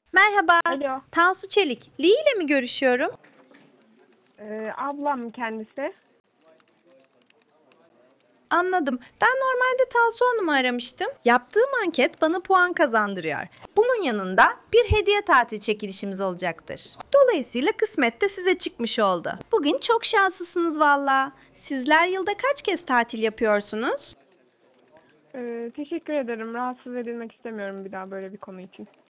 Merhaba, Alo, Tansu Çelik. Lee ile mi görüşüyorum? ablam kendisi. Anladım. Ben normalde Tansu Hanım'ı aramıştım. Yaptığım anket bana puan kazandırıyor. Bunun yanında bir hediye tatil çekilişimiz olacaktır. Dolayısıyla kısmet de size çıkmış oldu. Bugün çok şanslısınız valla. Sizler yılda kaç kez tatil yapıyorsunuz? Teşekkür ederim. Rahatsız edilmek istemiyorum bir daha böyle bir konu için.